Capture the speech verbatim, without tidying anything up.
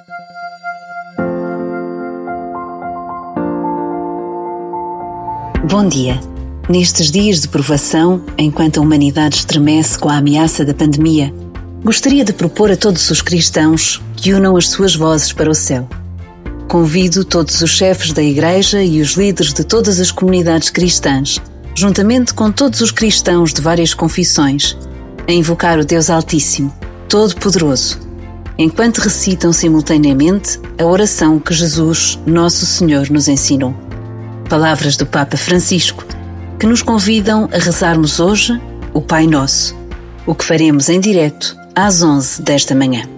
Bom dia. Nestes dias de provação, enquanto a humanidade estremece com a ameaça da pandemia, gostaria de propor a todos os cristãos que unam as suas vozes para o céu. Convido todos os chefes da Igreja e os líderes de todas as comunidades cristãs, juntamente com todos os cristãos de várias confissões, a invocar o Deus Altíssimo, Todo-Poderoso, enquanto recitam simultaneamente a oração que Jesus, Nosso Senhor, nos ensinou. Palavras do Papa Francisco, que nos convidam a rezarmos hoje o Pai Nosso, o que faremos em direto às onze desta manhã.